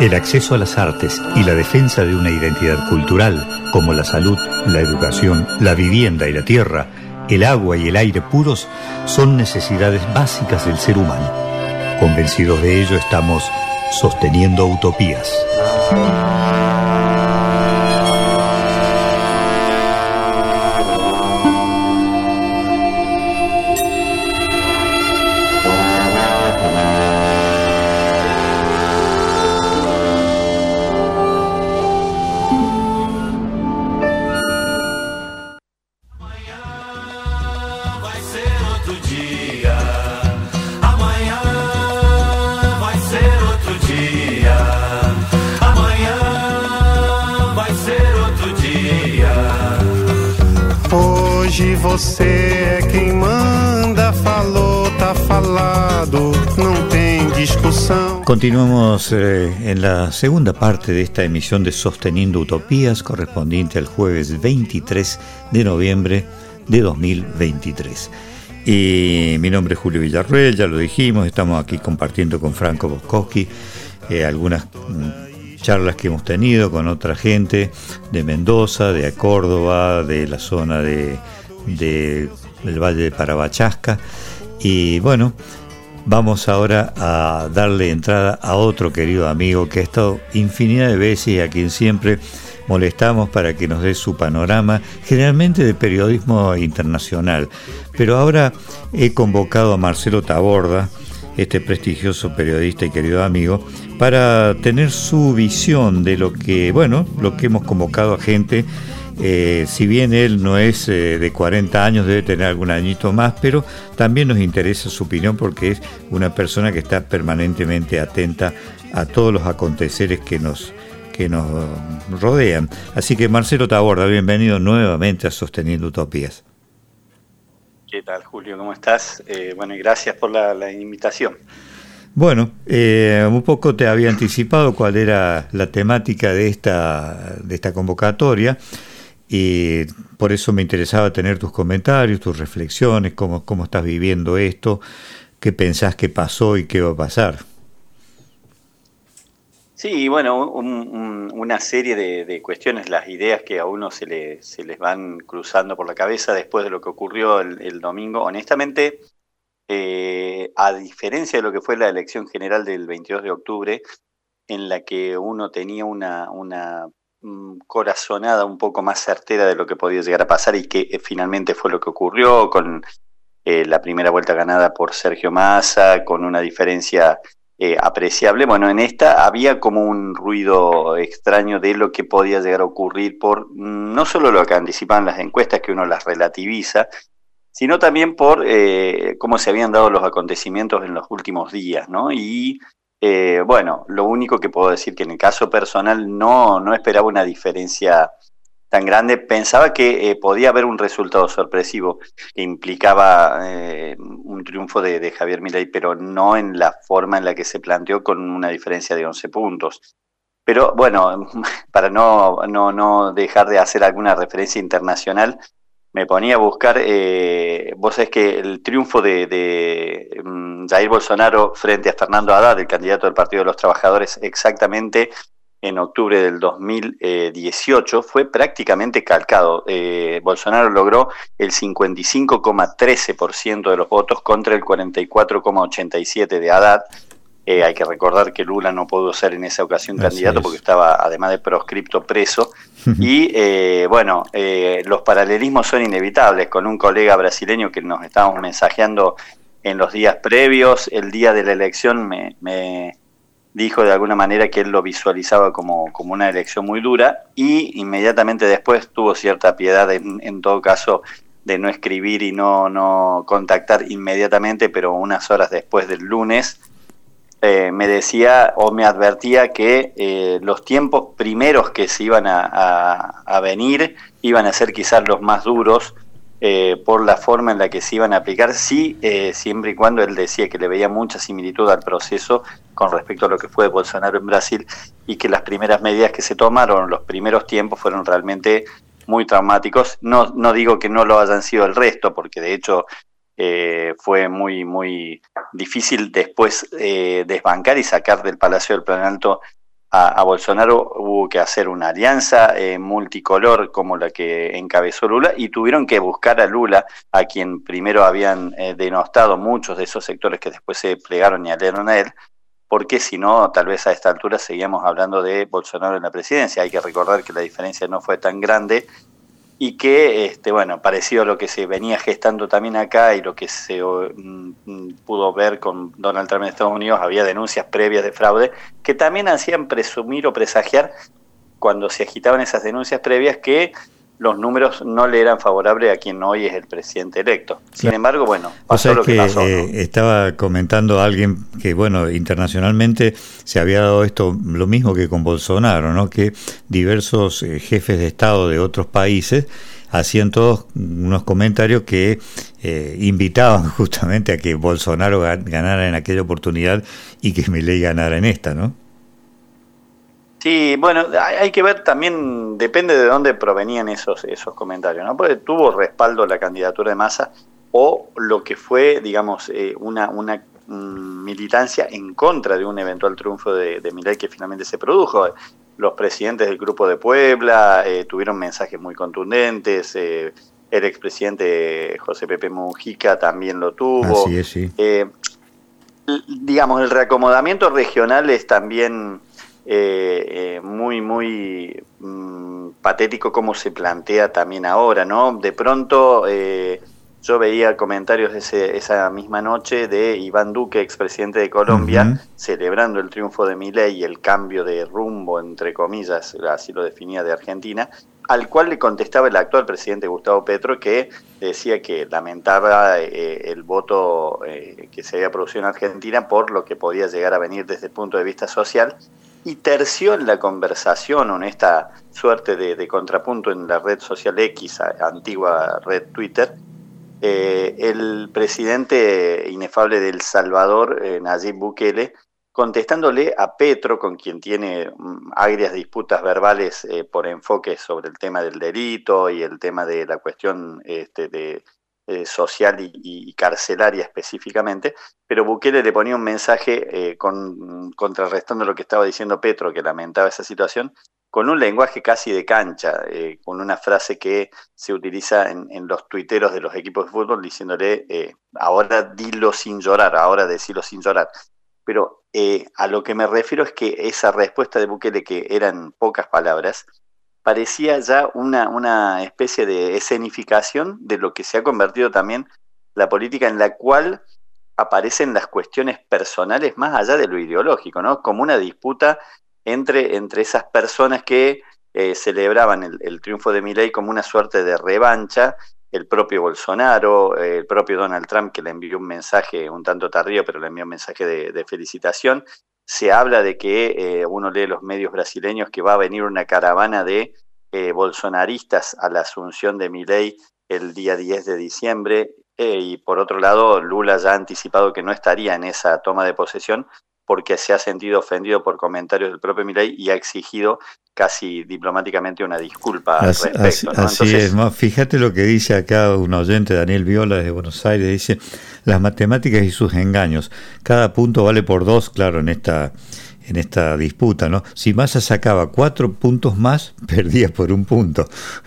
El acceso a las artes y la defensa de una identidad cultural, como la salud, la educación, la vivienda y la tierra, el agua y el aire puros, son necesidades básicas del ser humano. Convencidos de ello, estamos sosteniendo utopías. Hoje você é quem manda, falou, tá falado, não tem discussão. Continuamos en la segunda parte de esta emisión de Sosteniendo Utopías, correspondiente al jueves 23 de noviembre de 2023. Y mi nombre es Julio Villarruel, ya lo dijimos, estamos aquí compartiendo con Franco Boscowski algunas charlas que hemos tenido con otra gente de Mendoza, de Córdoba, de la zona del Valle de Parabachasca. Y bueno, vamos ahora a darle entrada a otro querido amigo que ha estado infinidad de veces y a quien siempre molestamos para que nos dé su panorama, generalmente de periodismo internacional. Pero ahora he convocado a Marcelo Taborda, este prestigioso periodista y querido amigo, para tener su visión de lo que hemos convocado a gente. Si bien él no es de 40 años, debe tener algún añito más, pero también nos interesa su opinión porque es una persona que está permanentemente atenta a todos los aconteceres que nos rodean. Así que Marcelo Taborda, bienvenido nuevamente a Sosteniendo Utopías. ¿Qué tal, Julio? ¿Cómo estás? Y gracias por la invitación. Bueno, un poco te había anticipado cuál era la temática de esta convocatoria y por eso me interesaba tener tus comentarios, tus reflexiones, cómo estás viviendo esto, qué pensás que pasó y qué va a pasar. Sí, bueno, una serie de cuestiones, las ideas que a uno se les van cruzando por la cabeza después de lo que ocurrió el domingo. Honestamente, a diferencia de lo que fue la elección general del 22 de octubre, en la que uno tenía una corazonada un poco más certera de lo que podía llegar a pasar y que finalmente fue lo que ocurrió, con la primera vuelta ganada por Sergio Massa, con una diferencia apreciable. Bueno, en esta había como un ruido extraño de lo que podía llegar a ocurrir por no solo lo que anticipaban las encuestas, que uno las relativiza, sino también por cómo se habían dado los acontecimientos en los últimos días, ¿no? Y lo único que puedo decir que en el caso personal no esperaba una diferencia tan grande. Pensaba que podía haber un resultado sorpresivo que implicaba un triunfo de Javier Milei, pero no en la forma en la que se planteó, con una diferencia de 11 puntos. Pero bueno, para no dejar de hacer alguna referencia internacional, me ponía a buscar, vos sabés que el triunfo de Jair Bolsonaro frente a Fernando Haddad, el candidato del Partido de los Trabajadores, exactamente en octubre del 2018, fue prácticamente calcado. Bolsonaro logró el 55,13% de los votos contra el 44,87% de Haddad. Hay que recordar que Lula no pudo ser en esa ocasión candidato porque estaba, además de proscripto, preso. Y los paralelismos son inevitables. Con un colega brasileño que nos estábamos mensajeando en los días previos, el día de la elección me dijo de alguna manera que él lo visualizaba como una elección muy dura, y inmediatamente después tuvo cierta piedad en todo caso de no escribir y no contactar inmediatamente, pero unas horas después del lunes me decía o me advertía que los tiempos primeros que se iban a venir iban a ser quizás los más duros por la forma en la que se iban a aplicar, siempre y cuando él decía que le veía mucha similitud al proceso con respecto a lo que fue Bolsonaro en Brasil, y que las primeras medidas que se tomaron, los primeros tiempos, fueron realmente muy traumáticos. No digo que no lo hayan sido el resto, porque de hecho fue muy, muy difícil después desbancar y sacar del Palacio del Planalto a Bolsonaro hubo que hacer una alianza multicolor como la que encabezó Lula, y tuvieron que buscar a Lula, a quien primero habían denostado muchos de esos sectores que después se plegaron y adherieron a él, porque si no, tal vez a esta altura seguíamos hablando de Bolsonaro en la presidencia. Hay que recordar que la diferencia no fue tan grande y que, parecido a lo que se venía gestando también acá y lo que se pudo ver con Donald Trump en Estados Unidos, había denuncias previas de fraude que también hacían presumir o presagiar, cuando se agitaban esas denuncias previas, que los números no le eran favorables a quien hoy es el presidente electo. Sin embargo, pasó lo que pasó, ¿no? Estaba comentando alguien que, internacionalmente se había dado esto, lo mismo que con Bolsonaro, ¿no? Que diversos jefes de Estado de otros países hacían todos unos comentarios que invitaban justamente a que Bolsonaro ganara en aquella oportunidad y que Milei ganara en esta, ¿no? Sí, hay que ver también, depende de dónde provenían esos comentarios, ¿no? Porque tuvo respaldo la candidatura de Massa o lo que fue, digamos, una militancia en contra de un eventual triunfo de Milei que finalmente se produjo. Los presidentes del Grupo de Puebla tuvieron mensajes muy contundentes, el expresidente José Pepe Mujica también lo tuvo. Así es, sí. Digamos, el reacomodamiento regional es también muy patético como se plantea también ahora, ¿no? De pronto yo veía comentarios esa misma noche de Iván Duque, expresidente de Colombia, celebrando el triunfo de Milei y el cambio de rumbo, entre comillas, así lo definía, de Argentina, al cual le contestaba el actual presidente Gustavo Petro, que decía que lamentaba el voto que se había producido en Argentina por lo que podía llegar a venir desde el punto de vista social. Y terció en la conversación, en esta suerte de contrapunto en la red social X, antigua red Twitter, el presidente inefable de El Salvador, Nayib Bukele, contestándole a Petro, con quien tiene agrias disputas verbales por enfoques sobre el tema del delito y el tema de la cuestión social y carcelaria específicamente, pero Bukele le ponía un mensaje contrarrestando lo que estaba diciendo Petro, que lamentaba esa situación, con un lenguaje casi de cancha, con una frase que se utiliza en los tuiteros de los equipos de fútbol, diciéndole, ahora dilo sin llorar, ahora decilo sin llorar. Pero a lo que me refiero es que esa respuesta de Bukele, que eran pocas palabras, parecía ya una especie de escenificación de lo que se ha convertido también la política, en la cual aparecen las cuestiones personales más allá de lo ideológico, ¿no? Como una disputa entre esas personas que celebraban el triunfo de Milei como una suerte de revancha. El propio Bolsonaro, el propio Donald Trump, que le envió un mensaje un tanto tardío, pero le envió un mensaje de felicitación. Se habla de que, uno lee los medios brasileños, que va a venir una caravana de bolsonaristas a la asunción de Milei el día 10 de diciembre, y por otro lado Lula ya ha anticipado que no estaría en esa toma de posesión porque se ha sentido ofendido por comentarios del propio Milei y ha exigido casi diplomáticamente una disculpa al respecto, ¿no? Así es, ¿no? Fíjate lo que dice acá un oyente, Daniel Viola, desde Buenos Aires, dice: las matemáticas y sus engaños, cada punto vale por 2, claro, en esta disputa, ¿no? Si Massa sacaba 4 puntos más, perdía por 1 punto.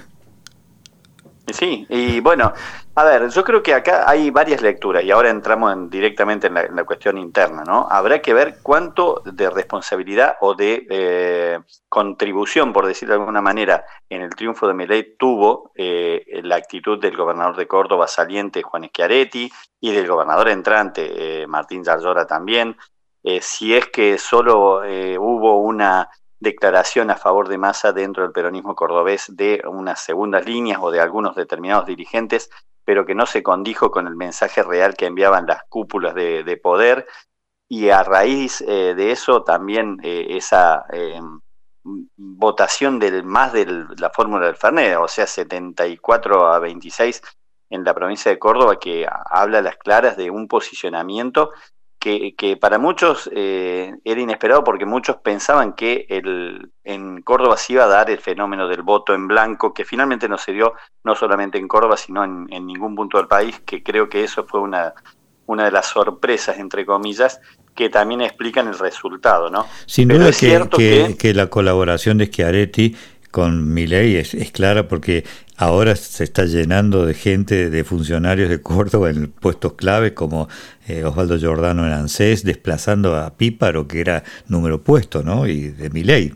Sí, y bueno, a ver, yo creo que acá hay varias lecturas y ahora entramos directamente en la cuestión interna, ¿no? Habrá que ver cuánto de responsabilidad o de contribución, por decirlo de alguna manera, en el triunfo de Milei tuvo la actitud del gobernador de Córdoba saliente, Juan Schiaretti, y del gobernador entrante, Martín Yarlora también. Si es que solo hubo una declaración a favor de Massa dentro del peronismo cordobés de unas segundas líneas o de algunos determinados dirigentes, pero que no se condijo con el mensaje real que enviaban las cúpulas de poder, y a raíz de eso también esa votación de la fórmula del Fernet, o sea, 74-26 en la provincia de Córdoba, que habla a las claras de un posicionamiento que para muchos era inesperado, porque muchos pensaban que en Córdoba se iba a dar el fenómeno del voto en blanco, que finalmente no se dio, no solamente en Córdoba, sino en ningún punto del país, que creo que eso fue una de las sorpresas, entre comillas, que también explican el resultado, ¿no? Sin duda que la colaboración de Schiaretti con Milei es clara, porque ahora se está llenando de gente, de funcionarios de Córdoba en puestos clave como Osvaldo Giordano en ANSES, desplazando a Píparo, que era número puesto, ¿no? Y de Milei.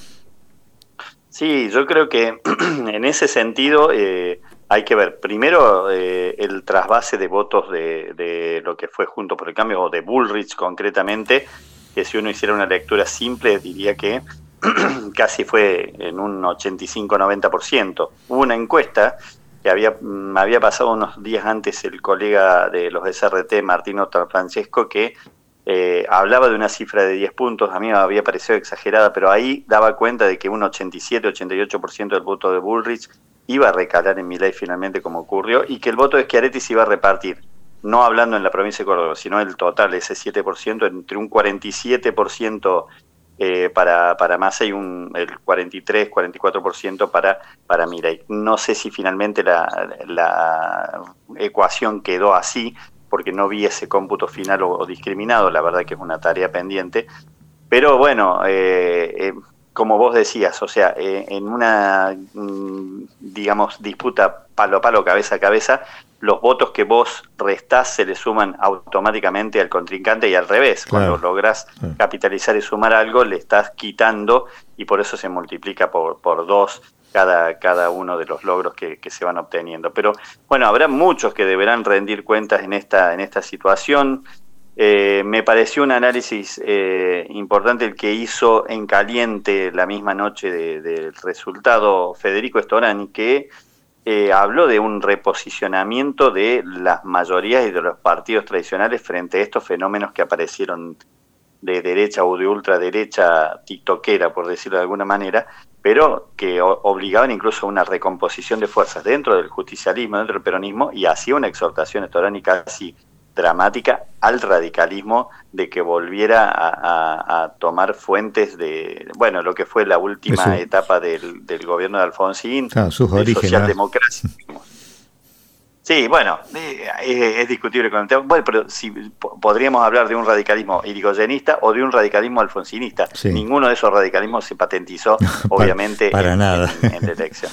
Sí, yo creo que en ese sentido hay que ver primero el trasvase de votos de lo que fue Juntos por el Cambio, o de Bullrich concretamente, que si uno hiciera una lectura simple diría que casi fue en un 85-90%. Hubo una encuesta que había pasado unos días antes el colega de los SRT, Martino Francesco, que hablaba de una cifra de 10 puntos, a mí me había parecido exagerada, pero ahí daba cuenta de que un 87-88% del voto de Bullrich iba a recalar en Milei finalmente, como ocurrió, y que el voto de Schiaretti se iba a repartir, no hablando en la provincia de Córdoba, sino el total, ese 7%, entre un 47% para Massa y el 43-44% para Milei. No sé si finalmente la ecuación quedó así, porque no vi ese cómputo final o discriminado, la verdad que es una tarea pendiente, pero bueno, como vos decías, o sea, en una, digamos, disputa palo a palo, cabeza a cabeza, los votos que vos restás se le suman automáticamente al contrincante y al revés. Claro. Cuando lográs capitalizar y sumar algo, le estás quitando y por eso se multiplica por 2 cada uno de los logros que se van obteniendo. Pero bueno, habrá muchos que deberán rendir cuentas en esta situación. Me pareció un análisis importante el que hizo en caliente la misma noche del resultado Federico Storani, que habló de un reposicionamiento de las mayorías y de los partidos tradicionales frente a estos fenómenos que aparecieron de derecha o de ultraderecha tiktokera, por decirlo de alguna manera, pero que obligaban incluso a una recomposición de fuerzas dentro del justicialismo, dentro del peronismo, y hacía una exhortación Storani casi dramática al radicalismo de que volviera a tomar fuentes de, bueno, lo que fue la última etapa del gobierno de Alfonsín, sus orígenes, socialdemocracia. Sí, bueno, es discutible con el tema. Bueno, pero si podríamos hablar de un radicalismo irigoyenista o de un radicalismo alfonsinista. Sí. Ninguno de esos radicalismos se patentizó, obviamente, para nada en la elección.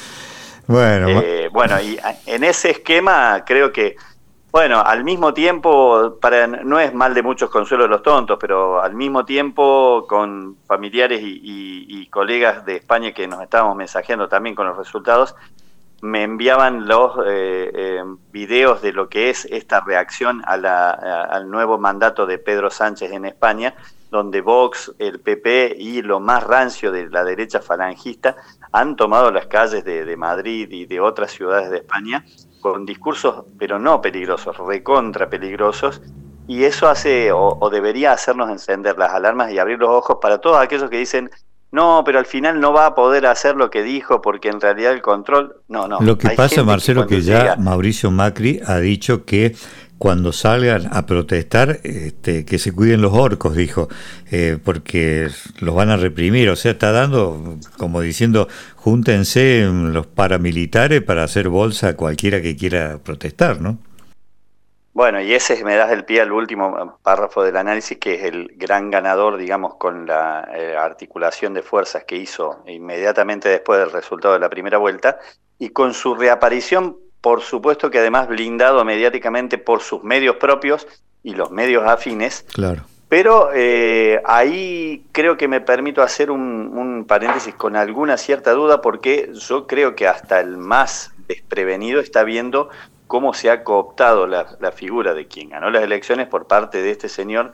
Bueno, y en ese esquema creo que, bueno, al mismo tiempo, no es mal de muchos consuelo de los tontos, pero al mismo tiempo con familiares y colegas de España que nos estábamos mensajeando también con los resultados, me enviaban los videos de lo que es esta reacción al nuevo mandato de Pedro Sánchez en España, donde Vox, el PP y lo más rancio de la derecha falangista han tomado las calles de Madrid y de otras ciudades de España con discursos, pero no peligrosos, recontra peligrosos, y eso hace o debería hacernos encender las alarmas y abrir los ojos para todos aquellos que dicen: no, pero al final no va a poder hacer lo que dijo porque en realidad el control... No. Lo que pasa, Marcelo, que ya Mauricio Macri ha dicho que cuando salgan a protestar, que se cuiden los orcos, dijo, porque los van a reprimir. O sea, está dando, como diciendo, júntense los paramilitares para hacer bolsa a cualquiera que quiera protestar, ¿no? Bueno, y ese me das el pie al último párrafo del análisis, que es el gran ganador, digamos, con la articulación de fuerzas que hizo inmediatamente después del resultado de la primera vuelta, y con su reaparición, por supuesto que además blindado mediáticamente por sus medios propios y los medios afines. Claro. Pero ahí creo que me permito hacer un paréntesis con alguna cierta duda, porque yo creo que hasta el más desprevenido está viendo cómo se ha cooptado la figura de quien ganó las elecciones por parte de este señor,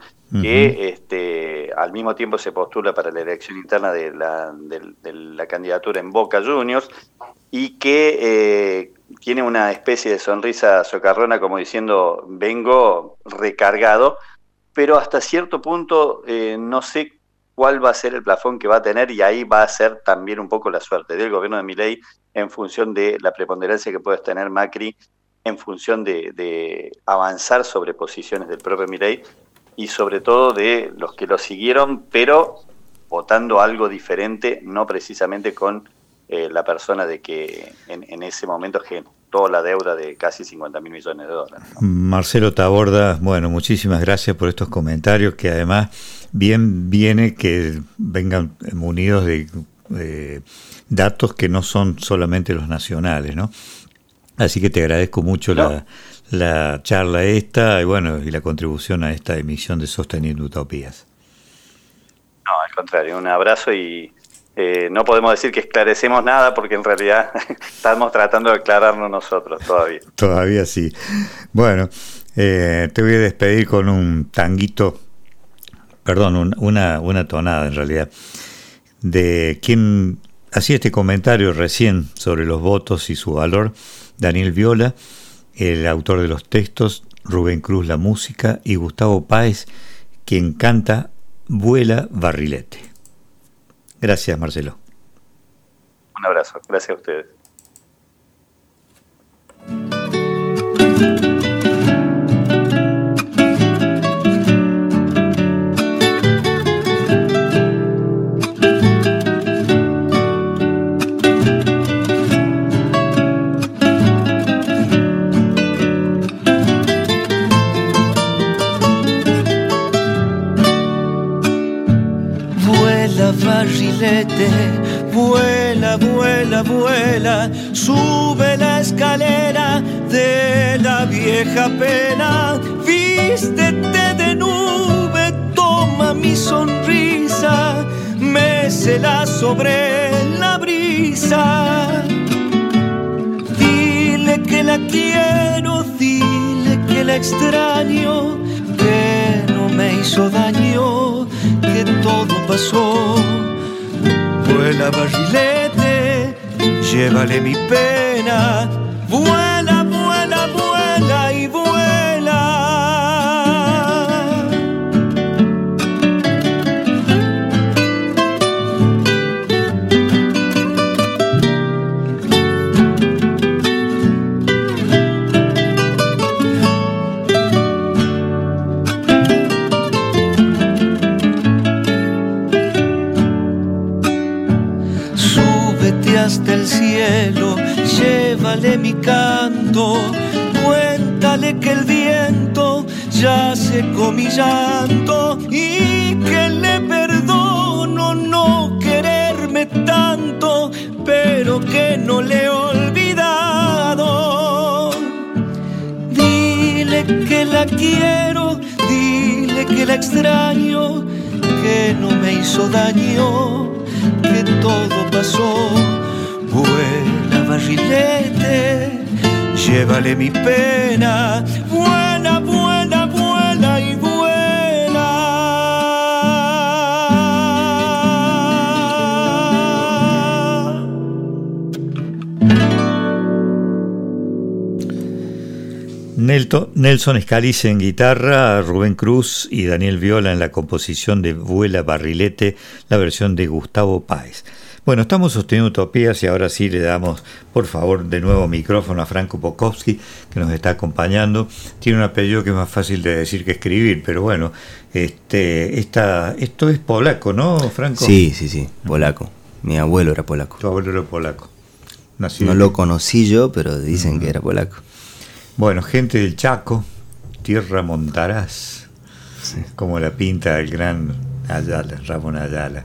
que al mismo tiempo se postula para la elección interna de la candidatura en Boca Juniors, y que tiene una especie de sonrisa socarrona como diciendo: vengo recargado, pero hasta cierto punto no sé cuál va a ser el plafón que va a tener, y ahí va a ser también un poco la suerte del gobierno de Milei en función de la preponderancia que puede tener Macri, en función de avanzar sobre posiciones del propio Milei y sobre todo de los que lo siguieron, pero votando algo diferente, no precisamente con la persona de que en ese momento toda la deuda de casi 50.000 millones de dólares, ¿no? Marcelo Taborda, bueno, muchísimas gracias por estos comentarios, que además bien viene que vengan munidos de datos que no son solamente los nacionales, ¿no? Así que te agradezco mucho la charla esta y bueno, y la contribución a esta emisión de Sosteniendo Utopías. No, al contrario, un abrazo y no podemos decir que esclarecemos nada porque en realidad estamos tratando de aclararnos nosotros todavía. Todavía sí. Bueno, te voy a despedir con un tanguito, perdón, una tonada en realidad, de quien hacía este comentario recién sobre los votos y su valor, Daniel Viola, el autor de los textos, Rubén Cruz la música y Gustavo Páez, quien canta Vuela Barrilete. Gracias, Marcelo. Un abrazo, gracias a ustedes. Barrilete, vuela, vuela, vuela, sube la escalera de la vieja pena, vístete de nube, toma mi sonrisa, mécela sobre la brisa. Dile que la quiero, dile que la extraño, que no me hizo daño, que todo pasó. Vuela barrilete, llévale mi pena, vuela, vuela, vuela y vuela. Hasta el cielo, llévale mi canto, cuéntale que el viento ya secó mi llanto y que le perdono no quererme tanto, pero que no le he olvidado. Dile que la quiero, dile que la extraño, que no me hizo daño, que todo pasó. Vuela barrilete, llévale mi pena, vuela, vuela, vuela y vuela. Nelson Scalise en guitarra, Rubén Cruz y Daniel Viola en la composición de Vuela Barrilete, la versión de Gustavo Páez. Bueno, estamos sosteniendo Utopías y ahora sí le damos, por favor, de nuevo micrófono a Franco Pokowski, que nos está acompañando. Tiene un apellido que es más fácil de decir que escribir, pero bueno, esto es polaco, ¿no, Franco? Sí, polaco. Mi abuelo era polaco. Tu abuelo era polaco. No lo conocí yo, pero dicen que era polaco. Bueno, gente del Chaco, tierra montarás, sí, como la pinta el gran Ayala, Ramón Ayala.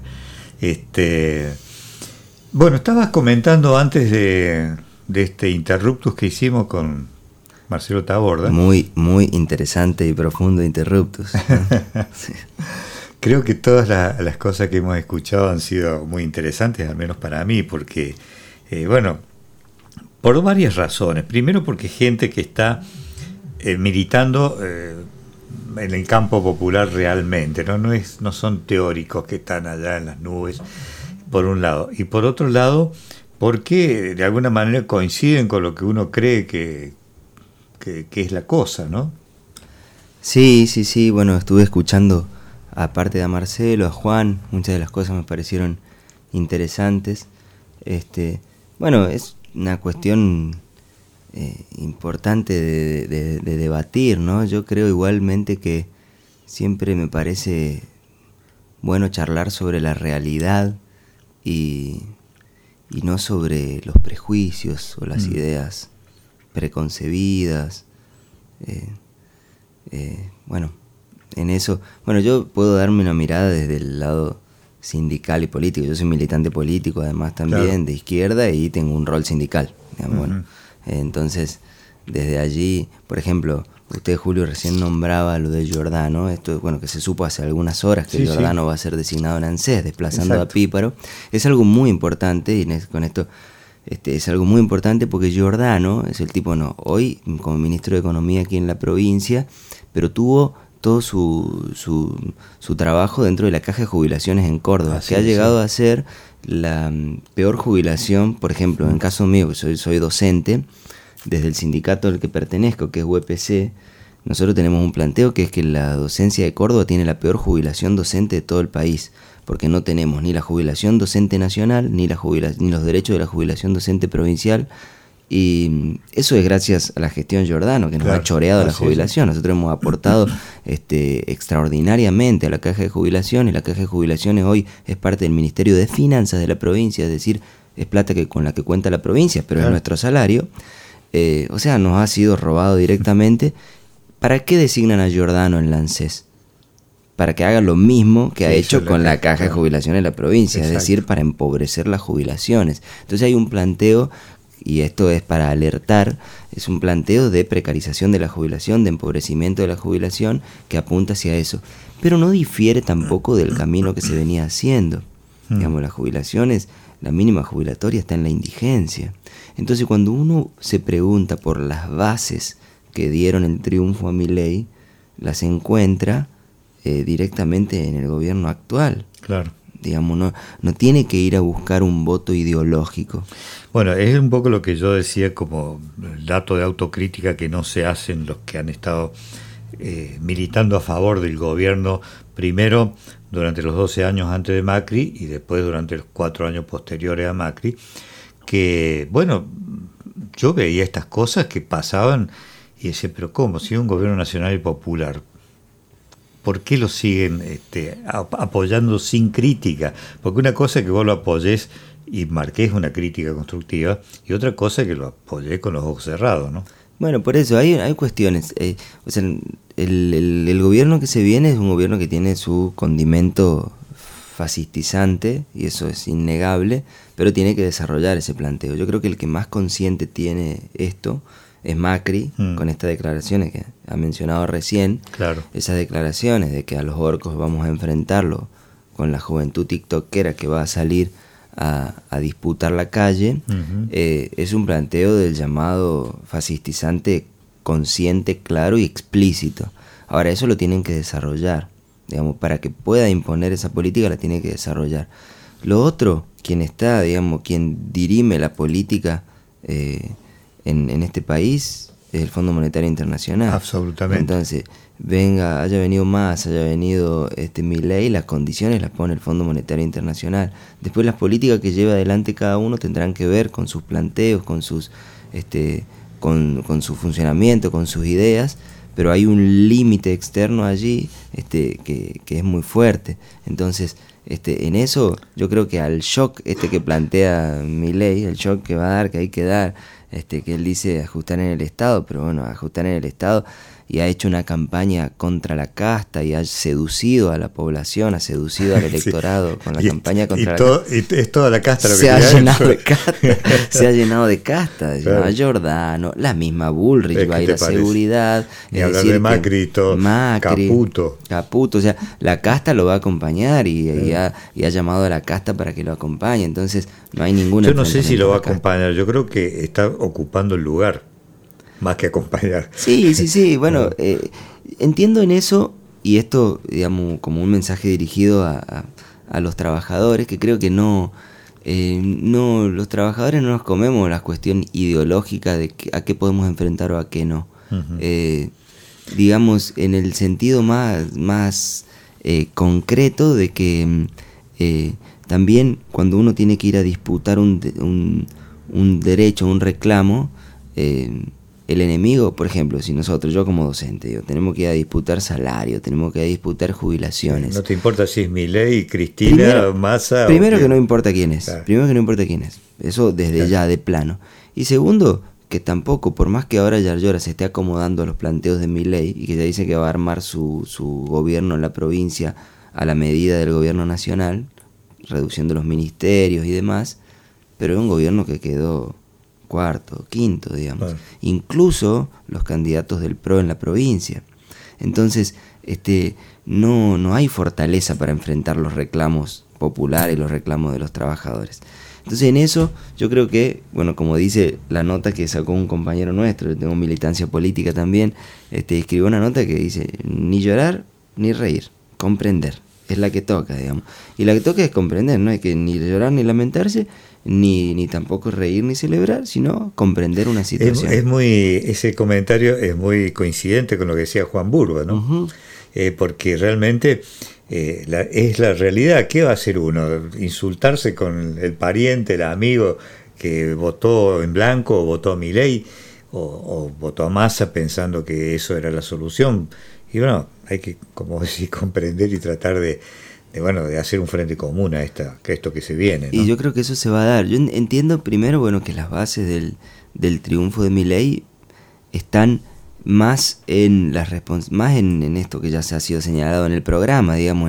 Bueno, estabas comentando antes de este interruptus que hicimos con Marcelo Taborda. Muy, muy interesante y profundo interruptus. Sí. Creo que todas las cosas que hemos escuchado han sido muy interesantes, al menos para mí, porque, bueno, por varias razones. Primero porque gente que está militando en el campo popular realmente, no son teóricos que están allá en las nubes, por un lado. Y por otro lado, porque de alguna manera coinciden con lo que uno cree que es la cosa, ¿no? Sí, bueno, estuve escuchando, aparte de a Marcelo, a Juan, muchas de las cosas me parecieron interesantes. Bueno, es una cuestión importante de debatir, ¿no? Yo creo igualmente que siempre me parece bueno charlar sobre la realidad y no sobre los prejuicios o las ideas preconcebidas. Bueno, en eso, bueno, yo puedo darme una mirada desde el lado sindical y político. Yo soy militante político, además también, claro, de izquierda, y tengo un rol sindical, digamos. Bueno, entonces, desde allí, por ejemplo, usted, Julio, recién nombraba lo de Giordano. Esto, bueno, que se supo hace algunas horas que Giordano va a ser designado en ANSES, desplazando a Píparo. Es algo muy importante, y con esto es algo muy importante, porque Giordano es el tipo, hoy como ministro de Economía aquí en la provincia, pero tuvo todo su trabajo dentro de la Caja de Jubilaciones en Córdoba, que ha llegado a ser la peor jubilación. Por ejemplo, en caso mío, que soy docente, desde el sindicato al que pertenezco, que es UPC, nosotros tenemos un planteo que es que la docencia de Córdoba tiene la peor jubilación docente de todo el país, porque no tenemos ni la jubilación docente nacional, ni los derechos de la jubilación docente provincial, y eso es gracias a la gestión Giordano, que nos ha choreado la jubilación. Nosotros hemos aportado extraordinariamente a la Caja de Jubilaciones. La Caja de Jubilaciones hoy es parte del Ministerio de Finanzas de la provincia, es decir, es plata con la que cuenta la provincia, pero es nuestro salario. O sea, nos ha sido robado directamente. ¿Para qué designan a Giordano en la ANSES? Para que haga lo mismo que ha hecho con la Caja de Jubilaciones de la provincia, es decir, para empobrecer las jubilaciones. Entonces hay un planteo, y esto es para alertar, es un planteo de precarización de la jubilación, de empobrecimiento de la jubilación, que apunta hacia eso. Pero no difiere tampoco del camino que se venía haciendo. Digamos, las jubilaciones, la mínima jubilatoria está en la indigencia. Entonces, cuando uno se pregunta por las bases que dieron el triunfo a Milei, las encuentra directamente en el gobierno actual. Claro. Digamos, no tiene que ir a buscar un voto ideológico. Bueno, es un poco lo que yo decía como dato de autocrítica que no se hacen los que han estado militando a favor del gobierno, primero durante los 12 años antes de Macri y después durante los 4 años posteriores a Macri, que, bueno, yo veía estas cosas que pasaban y decía, pero ¿cómo? Si es un gobierno nacional y popular, ¿por qué lo siguen apoyando sin crítica? Porque una cosa es que vos lo apoyes y marques una crítica constructiva, y otra cosa es que lo apoyes con los ojos cerrados, ¿no? Bueno, por eso hay cuestiones. O sea, el gobierno que se viene es un gobierno que tiene su condimento fascistizante, y eso es innegable, pero tiene que desarrollar ese planteo. Yo creo que el que más consciente tiene esto es Macri, con estas declaraciones que ha mencionado recién. Claro. Esas declaraciones de que a los orcos vamos a enfrentarlo con la juventud tiktokera que va a salir a disputar la calle, es un planteo del llamado fascistizante consciente, claro y explícito. Ahora, eso lo tienen que desarrollar. Digamos, para que pueda imponer esa política la tiene que desarrollar. Lo otro, quien dirime la política en este país es el Fondo Monetario Internacional. Absolutamente. Entonces, haya venido Massa, haya venido Milei, las condiciones las pone el Fondo Monetario Internacional. Después las políticas que lleva adelante cada uno tendrán que ver con sus planteos, con sus con su funcionamiento, con sus ideas, pero hay un límite externo allí que es muy fuerte. Entonces, en eso yo creo que al shock que plantea Milei, el shock que va a dar, que hay que dar, que él dice ajustar en el Estado, pero bueno, ajustar en el Estado, y ha hecho una campaña contra la casta y ha seducido a la población, ha seducido al electorado con la campaña contra la casta. Y es toda la casta lo que se ha llenado de casta, se ha llenado de casta, claro. Giordano, la misma Bullrich va a ir a seguridad. Ni hablar de Macri, Caputo, o sea, la casta lo va a acompañar y ha llamado a la casta para que lo acompañe. Entonces no hay ninguna. Yo no sé si lo va a acompañar, yo creo que está ocupando el lugar más que acompañar. Sí, bueno, entiendo en eso, y esto, digamos, como un mensaje dirigido a los trabajadores, que creo que no, los trabajadores no nos comemos la cuestión ideológica de a qué podemos enfrentar o a qué no. Digamos, en el sentido más concreto de que también cuando uno tiene que ir a disputar un derecho, un reclamo, el enemigo, por ejemplo, si yo como docente, tenemos que ir a disputar salario, tenemos que ir a disputar jubilaciones. No te importa si es Milei, Cristina, Massa. Primero que no importa quién es. Claro. Primero que no importa quién es. Eso desde ya, de plano. Y segundo, que tampoco, por más que ahora Yarlora se esté acomodando a los planteos de Milei y que ya dice que va a armar su gobierno en la provincia a la medida del gobierno nacional, reduciendo los ministerios y demás, pero es un gobierno que quedó cuarto, quinto, digamos. Bueno. Incluso los candidatos del PRO en la provincia. Entonces, no hay fortaleza para enfrentar los reclamos populares y los reclamos de los trabajadores. Entonces, en eso yo creo que, bueno, como dice la nota que sacó un compañero nuestro, yo tengo militancia política también, escribió una nota que dice, ni llorar ni reír, comprender, es la que toca, digamos. Y la que toca es comprender, no hay que ni llorar ni lamentarse, ni tampoco reír ni celebrar, sino comprender una situación. Ese comentario es muy coincidente con lo que decía Juan Burgo, ¿no? Uh-huh. Porque realmente es la realidad. ¿Qué va a hacer uno? ¿Insultarse con el pariente, el amigo que votó en blanco o votó a Milei o votó a Massa pensando que eso era la solución? Y bueno, hay que, como decir, comprender y tratar de hacer un frente común a esto que se viene, ¿no? Y yo creo que eso se va a dar. Yo entiendo primero, bueno, que las bases del triunfo de Milei están más en esto que ya se ha sido señalado en el programa, digamos,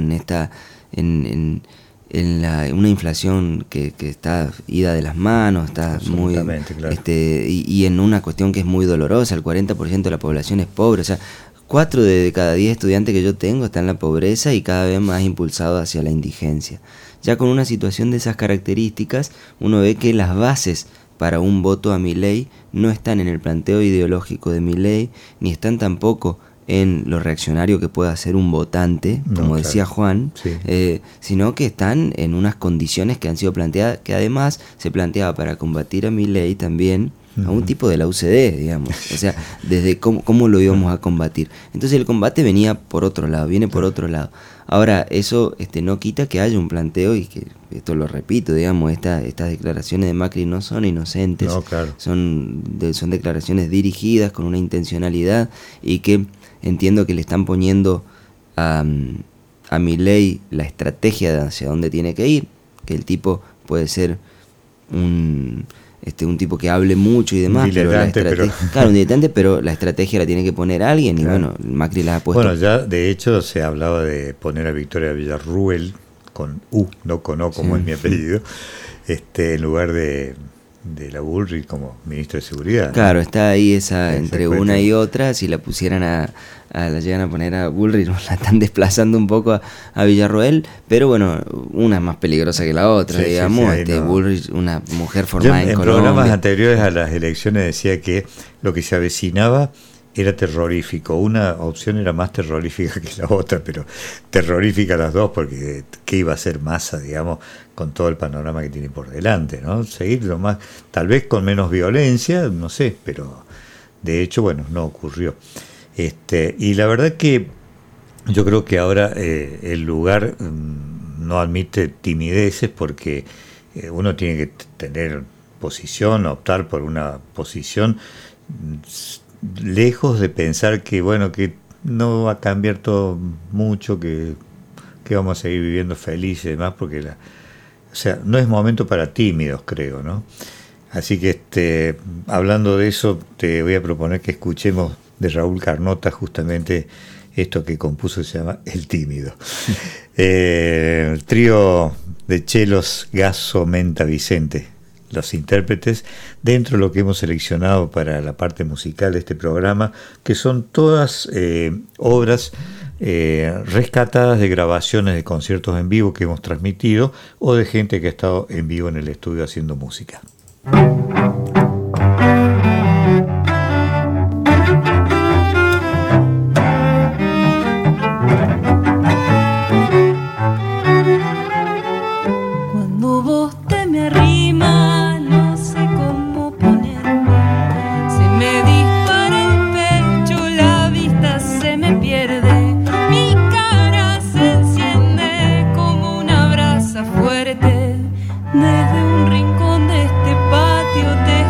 en una inflación que está ida de las manos, está muy claro. Y en una cuestión que es muy dolorosa, el 40% de la población es pobre, o sea, 4 de cada 10 estudiantes que yo tengo están en la pobreza y cada vez más impulsado hacia la indigencia. Ya con una situación de esas características, uno ve que las bases para un voto a Milei no están en el planteo ideológico de Milei, ni están tampoco en lo reaccionario que pueda hacer un votante, como decía Juan, sí. Sino que están en unas condiciones que han sido planteadas, que además se planteaba para combatir a Milei también, a un tipo de la UCD, digamos, o sea, desde cómo lo íbamos a combatir. Entonces el combate viene por otro lado. Ahora, eso no quita que haya un planteo, y que esto lo repito, digamos, estas declaraciones de Macri no son inocentes, no, claro. son declaraciones dirigidas con una intencionalidad, y que entiendo que le están poniendo a Milei la estrategia de hacia dónde tiene que ir, que el tipo puede ser un tipo que hable mucho y demás, claro, un diletante, pero la estrategia la tiene que poner alguien, claro. Y bueno, Macri la ha puesto. Bueno, ya de hecho se hablaba de poner a Victoria Villarruel con U, no con O, como es mi apellido, en lugar de la Bullrich como ministro de Seguridad. Claro, ¿no? Está ahí entre una y otra. Si la pusieran la llegan a poner a Bullrich, la están desplazando un poco a Villarroel, pero bueno, una es más peligrosa que la otra, digamos. No. Bullrich, una mujer formada en Colombia. En programas anteriores a las elecciones decía que lo que se avecinaba era terrorífico. Una opción era más terrorífica que la otra, pero terrorífica las dos, porque ¿qué iba a hacer Massa, digamos, con todo el panorama que tiene por delante, ¿no? Seguirlo más, tal vez con menos violencia, no sé, pero de hecho, bueno, no ocurrió. Y la verdad que yo creo que ahora el lugar no admite timideces, porque uno tiene que tener posición, optar por una posición, lejos de pensar que no va a cambiar todo mucho, que vamos a seguir viviendo felices y demás, porque no es momento para tímidos, creo, ¿no? Así que hablando de eso, te voy a proponer que escuchemos de Raúl Carnota justamente esto que compuso, se llama El Tímido. El trío de chelos Gasso, Menta, Vicente, los intérpretes, dentro de lo que hemos seleccionado para la parte musical de este programa, que son todas obras rescatadas de grabaciones de conciertos en vivo que hemos transmitido, o de gente que ha estado en vivo en el estudio haciendo música. Desde un rincón de este patio te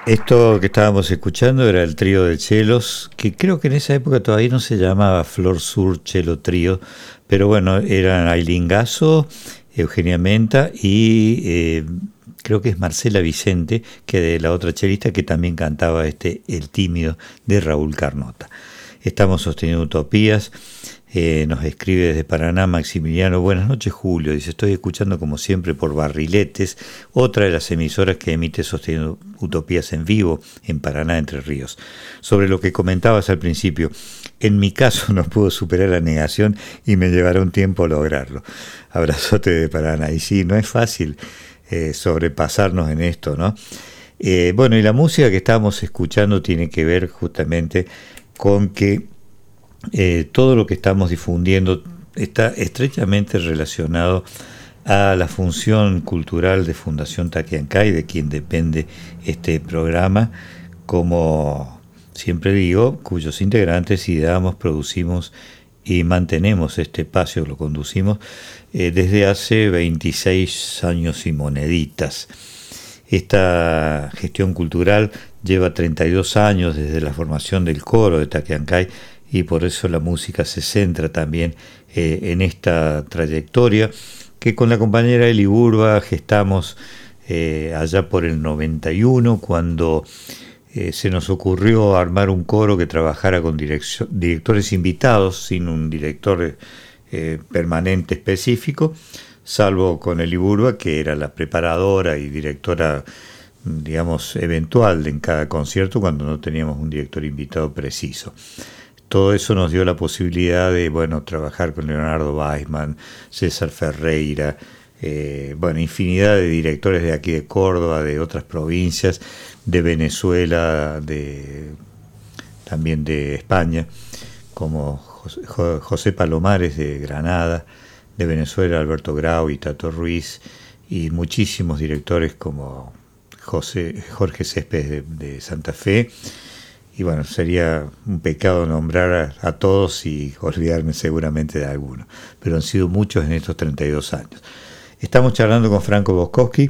Esto que estábamos escuchando era el trío de chelos, que creo que en esa época todavía no se llamaba Flor Sur Chelo Trío, pero bueno, eran Ailín Gasso, Eugenia Menta y creo que es Marcela Vicente, que de la otra chelista que también cantaba El Tímido de Raúl Carnota. Estamos sosteniendo Utopías. Nos escribe desde Paraná Maximiliano: buenas noches, Julio. Dice: estoy escuchando como siempre por Barriletes, otra de las emisoras que emite Sosteniendo Utopías en vivo en Paraná, Entre Ríos. Sobre lo que comentabas al principio, en mi caso no puedo superar la negación y me llevará un tiempo lograrlo. Abrazote de Paraná. Y sí, no es fácil sobrepasarnos en esto, ¿no? Bueno, y la música que estábamos escuchando tiene que ver justamente con que todo lo que estamos difundiendo está estrechamente relacionado a la función cultural de Fundación Taquiancay, de quien depende este programa, como siempre digo, cuyos integrantes ideamos, producimos y mantenemos este espacio, lo conducimos desde hace 26 años y moneditas. Esta gestión cultural lleva 32 años desde la formación del coro de Taquiancay, y por eso la música se centra también en esta trayectoria que con la compañera Eli Burba gestamos allá por el 91, cuando se nos ocurrió armar un coro que trabajara con directores invitados, sin un director permanente específico, salvo con Eli Burba, que era la preparadora y directora, digamos, eventual en cada concierto cuando no teníamos un director invitado preciso. Todo eso nos dio la posibilidad de, bueno, trabajar con Leonardo Weissman, César Ferreira, infinidad de directores de aquí de Córdoba, de otras provincias, de Venezuela, también de España, como José Palomares de Granada, de Venezuela Alberto Grau y Tato Ruiz, y muchísimos directores como Jorge Céspedes de Santa Fe. Y bueno, sería un pecado nombrar a todos y olvidarme seguramente de alguno, pero han sido muchos en estos 32 años. Estamos charlando con Franco Boskowski,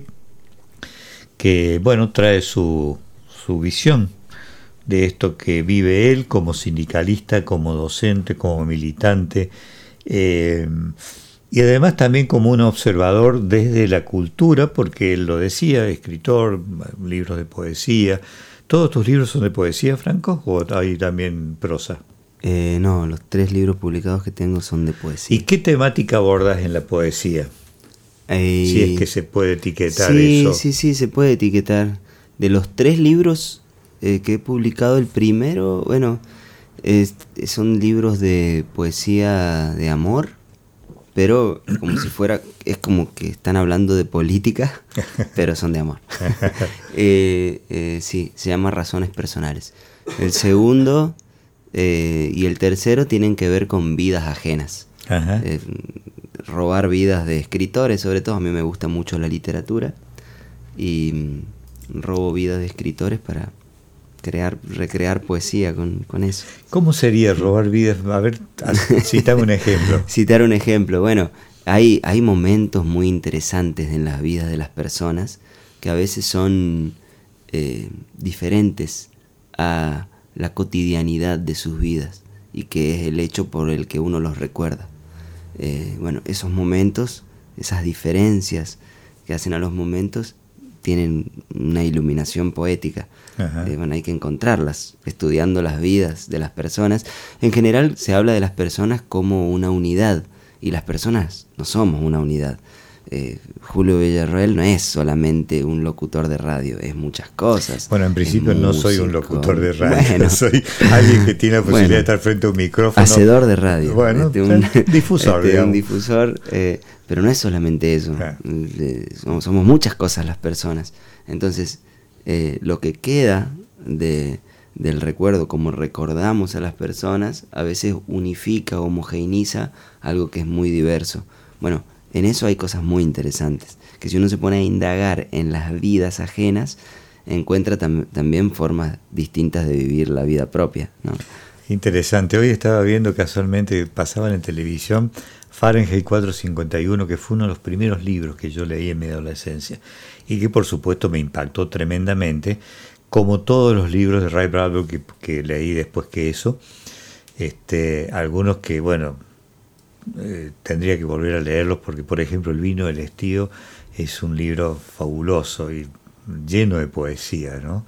que bueno, trae su visión de esto que vive él como sindicalista, como docente, como militante, y además también como un observador desde la cultura, porque él lo decía, escritor, libros de poesía. ¿Todos tus libros son de poesía, Franco, o hay también prosa? No, los 3 libros publicados que tengo son de poesía. ¿Y qué temática abordas en la poesía? Si es que se puede etiquetar eso. Sí, se puede etiquetar. De los 3 libros que he publicado, el primero, bueno, son libros de poesía de amor, pero como si fuera, es como que están hablando de política, pero son de amor. Sí, se llama Razones Personales. El segundo y el tercero tienen que ver con vidas ajenas. Robar vidas de escritores, sobre todo. A mí me gusta mucho la literatura y robo vidas de escritores para recrear poesía con eso. ¿Cómo sería robar vidas? A ver, citame un ejemplo. Citar un ejemplo. Bueno, hay momentos muy interesantes en las vidas de las personas que a veces son diferentes a la cotidianidad de sus vidas y que es el hecho por el que uno los recuerda. Bueno, esos momentos, esas diferencias que hacen a los momentos tienen una iluminación poética. Bueno, hay que encontrarlas estudiando las vidas de las personas. En general se habla de las personas como una unidad y las personas no somos una unidad. Julio Villarroel no es solamente un locutor de radio, es muchas cosas. Bueno, en principio no soy un locutor de radio, bueno, soy alguien que tiene la posibilidad de estar frente a un micrófono. Hacedor de radio. Bueno, difusor, un difusor, pero no es solamente eso. Somos muchas cosas las personas. Entonces, lo que queda del recuerdo, como recordamos a las personas, a veces unifica, homogeneiza algo que es muy diverso. Bueno, en eso hay cosas muy interesantes, que si uno se pone a indagar en las vidas ajenas, encuentra también formas distintas de vivir la vida propia, ¿no? Interesante. Hoy estaba viendo casualmente, pasaban en televisión, Fahrenheit 451, que fue uno de los primeros libros que yo leí en mi adolescencia, y que por supuesto me impactó tremendamente, como todos los libros de Ray Bradbury que leí después que eso, algunos que, bueno, tendría que volver a leerlos porque, por ejemplo, El vino del estío es un libro fabuloso y lleno de poesía, ¿no?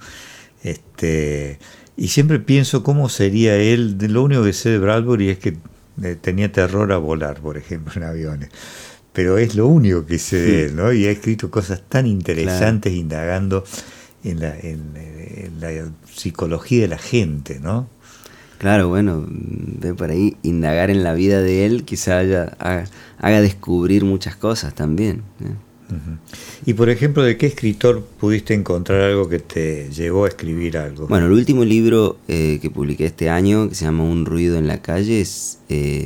Y siempre pienso cómo sería él. Lo único que sé de Bradbury es que tenía terror a volar, por ejemplo, en aviones. Pero es lo único que sé de él, ¿no? Y ha escrito cosas tan interesantes, claro, indagando en la psicología de la gente, ¿no? Claro, bueno, ve por ahí, indagar en la vida de él quizá haga descubrir muchas cosas también. Uh-huh. Y por ejemplo, ¿de qué escritor pudiste encontrar algo que te llevó a escribir algo? Bueno, el último libro que publiqué este año, que se llama Un ruido en la calle, es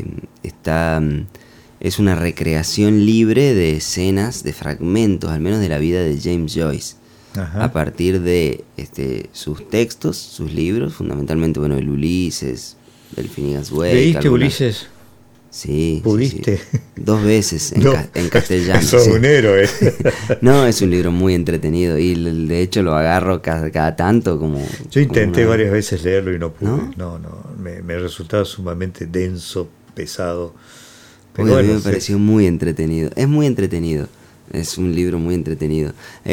una recreación libre de escenas, de fragmentos, al menos de la vida de James Joyce. Ajá. A partir de sus textos, sus libros, fundamentalmente, bueno, el Ulises, del Finnegan's Wake. ¿Leíste Ulises? Sí. ¿Pudiste? Sí. 2 veces en castellano. Sos un héroe. No, es un libro muy entretenido y de hecho lo agarro cada tanto como... Yo intenté varias veces leerlo y no pude. No, me resultaba sumamente denso, pesado. Pero a mí me pareció muy entretenido. Es muy entretenido. Es un libro muy entretenido.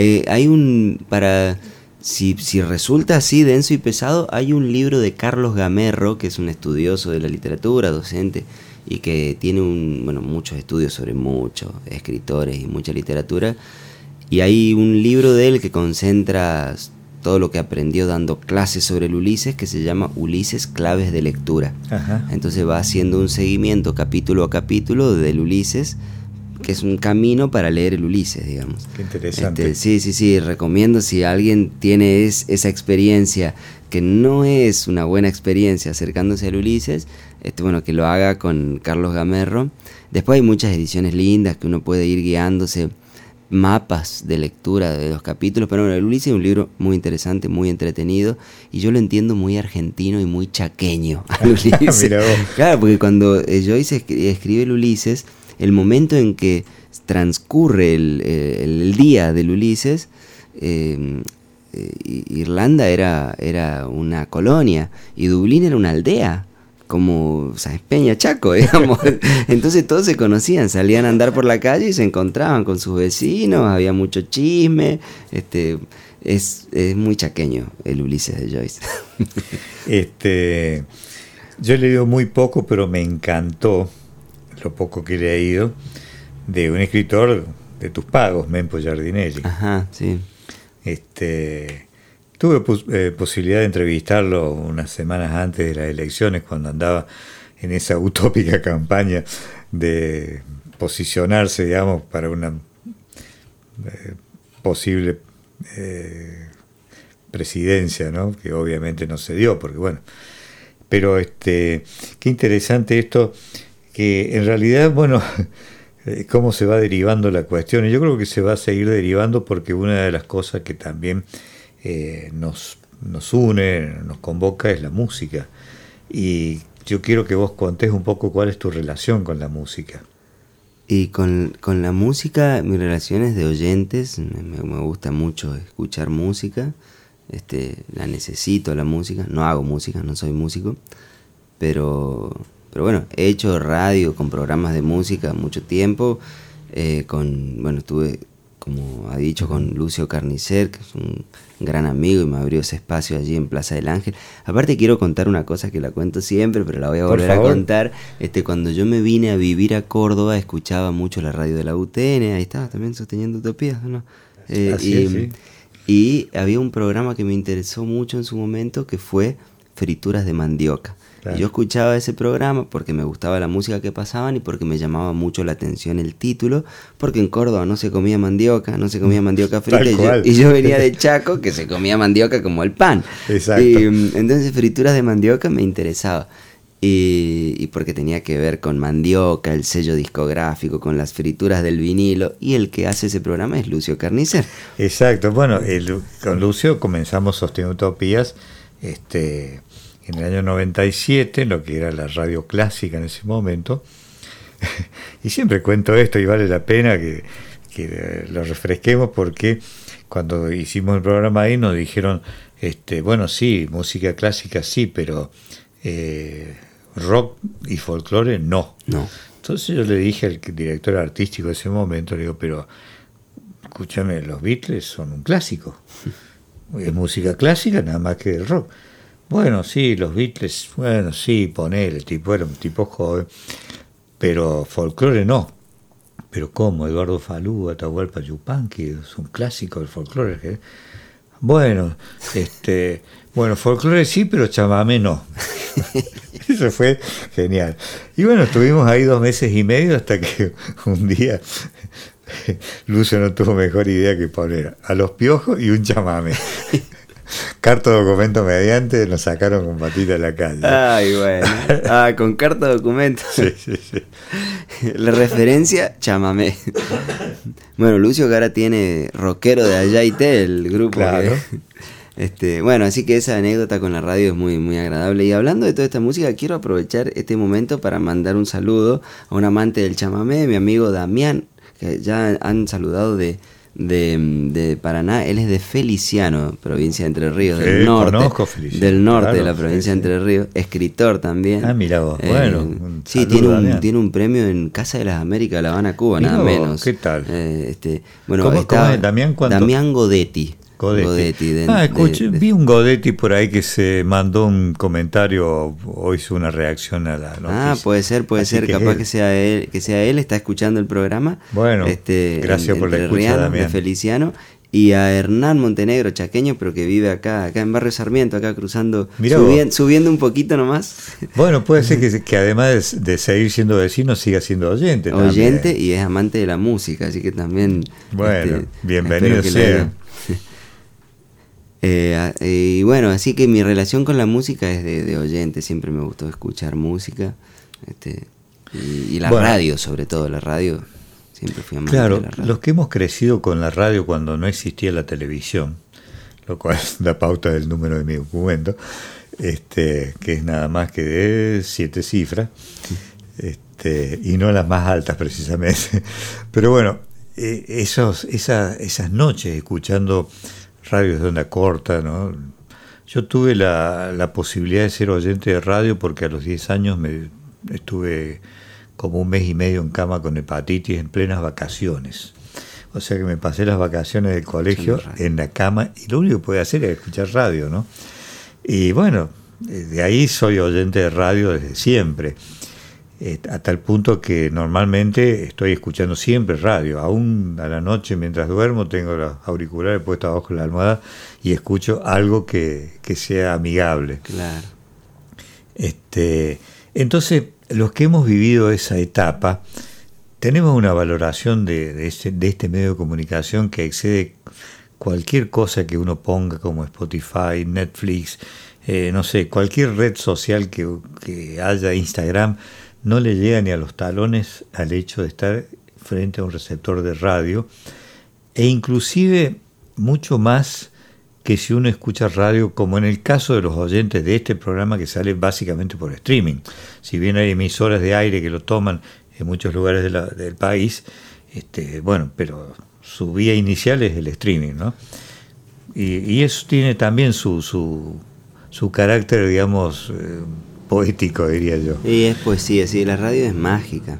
Si resulta así denso y pesado, hay un libro de Carlos Gamerro, que es un estudioso de la literatura, docente, y que tiene muchos estudios sobre muchos escritores y mucha literatura. Y hay un libro de él que concentra todo lo que aprendió dando clases sobre el Ulises, que se llama Ulises Claves de Lectura. Ajá. Entonces va haciendo un seguimiento capítulo a capítulo del Ulises, que es un camino para leer el Ulises, digamos. Qué interesante. Sí, recomiendo, si alguien tiene esa experiencia, que no es una buena experiencia acercándose al Ulises, que lo haga con Carlos Gamerro. Después hay muchas ediciones lindas que uno puede ir guiándose, mapas de lectura de los capítulos, pero el Ulises es un libro muy interesante, muy entretenido, y yo lo entiendo muy argentino y muy chaqueño al Ulises. Claro, porque cuando Joyce escribe el Ulises, el momento en que transcurre el día del Ulises, Irlanda era una colonia y Dublín era una aldea, como Sáenz Peña, Chaco, digamos. Entonces todos se conocían, salían a andar por la calle y se encontraban con sus vecinos, había mucho chisme. Es muy chaqueño el Ulises de Joyce. Yo he leído muy poco, pero me encantó lo poco que he leído de un escritor de tus pagos, Mempo Giardinelli. Ajá, sí. Tuve posibilidad de entrevistarlo unas semanas antes de las elecciones, cuando andaba en esa utópica campaña de posicionarse, digamos, para una posible presidencia, ¿no? Que obviamente no se dio, porque bueno. Pero qué interesante esto, que en realidad, bueno, cómo se va derivando la cuestión. Y yo creo que se va a seguir derivando, porque una de las cosas que también nos une, nos convoca, es la música. Y yo quiero que vos contés un poco cuál es tu relación con la música. Y con la música, mi relación es de oyentes. Me gusta mucho escuchar música. La necesito, la música. No hago música, no soy músico. Pero bueno, he hecho radio con programas de música mucho tiempo. Estuve, como ha dicho, con Lucio Carnicer, que es un gran amigo y me abrió ese espacio allí en Plaza del Ángel. Aparte quiero contar una cosa que la cuento siempre, pero la voy a volver a contar. Cuando yo me vine a vivir a Córdoba, escuchaba mucho la radio de la UTN, ahí estaba también sosteniendo Utopías, ¿no? Sí. Y había un programa que me interesó mucho en su momento, que fue Frituras de Mandioca. Claro. Y yo escuchaba ese programa porque me gustaba la música que pasaban y porque me llamaba mucho la atención el título, porque en Córdoba no se comía mandioca frita, y yo venía de Chaco, que se comía mandioca como el pan. Exacto. Y entonces Frituras de Mandioca me interesaba. Y porque tenía que ver con mandioca, el sello discográfico, con las frituras del vinilo, y el que hace ese programa es Lucio Carnicer. Exacto. Bueno, con Lucio comenzamos Sosteniendo Utopías en el año 97, lo que era la radio clásica en ese momento. Y siempre cuento esto, y vale la pena que lo refresquemos, porque cuando hicimos el programa ahí nos dijeron, bueno, sí, música clásica sí, pero rock y folclore no. Entonces yo le dije al director artístico de ese momento, le digo, pero escúchame, los Beatles son un clásico. Es música clásica nada más que el rock. Bueno, sí, los Beatles, bueno, sí, ponele, era un tipo joven, pero folclore no. Pero ¿cómo? Eduardo Falú, Atahualpa Yupanqui, es un clásico del folclore. Bueno, folclore sí, pero chamamé no. Eso fue genial. Y bueno, estuvimos ahí 2 meses y medio hasta que un día Lucio no tuvo mejor idea que poner a Los Piojos y un chamamé. Carta documento mediante, nos sacaron con patita de la calle. Ay, bueno. Con carta documento. Sí. La referencia, chamamé. Bueno, Lucio que ahora tiene rockero de Ayaité, el grupo. Claro. Bueno, así que esa anécdota con la radio es muy, muy agradable. Y hablando de toda esta música, quiero aprovechar este momento para mandar un saludo a un amante del chamamé, mi amigo Damián, que ya han saludado de Paraná. Él es de Feliciano, provincia de Entre Ríos, del norte. Conozco Feliciano, del norte, claro, de la provincia de Entre Ríos, escritor también. Mira vos, bueno. Sí, tiene un premio en Casa de las Américas de La Habana, Cuba, nada menos. ¿Qué tal? ¿Cómo es Damián? Damián Godetti. Vi un Godetti por ahí que se mandó un comentario o hizo una reacción a la noticia. Puede ser, capaz que sea él, está escuchando el programa. Bueno, gracias por la escucha, Damián. De Feliciano. Y a Hernán Montenegro, chaqueño, pero que vive acá en Barrio Sarmiento, acá cruzando, subiendo un poquito nomás. Bueno, puede ser que además de seguir siendo vecino, siga siendo oyente. Oyente también. Y es amante de la música, así que también... Bueno, bienvenido sea. Y bueno, así que mi relación con la música es de oyente, siempre me gustó escuchar música, y la radio, sobre todo la radio, siempre fui amante de la radio. Los que hemos crecido con la radio cuando no existía la televisión, lo cual da pauta del número de mi documento, que es nada más que de 7 cifras, y no las más altas precisamente, pero bueno, esas noches escuchando radios de onda corta, ¿no? Yo tuve la posibilidad de ser oyente de radio porque a los 10 años estuve como 1 mes y medio en cama con hepatitis en plenas vacaciones. O sea que me pasé las vacaciones del colegio en la cama y lo único que podía hacer era escuchar radio, ¿no? Y bueno, de ahí soy oyente de radio desde siempre. A tal punto que normalmente estoy escuchando siempre radio, aún a la noche mientras duermo tengo los auriculares puestos abajo de la almohada y escucho algo que sea amigable. Claro. Entonces, los que hemos vivido esa etapa, tenemos una valoración de este medio de comunicación que excede cualquier cosa que uno ponga como Spotify, Netflix, no sé, cualquier red social que haya, Instagram, no le llega ni a los talones al hecho de estar frente a un receptor de radio, e inclusive mucho más que si uno escucha radio, como en el caso de los oyentes de este programa que sale básicamente por streaming. Si bien hay emisoras de aire que lo toman en muchos lugares del país, pero su vía inicial es el streaming, ¿no? Y eso tiene también su carácter, digamos, poético, diría yo. Y es poesía, sí, la radio es mágica.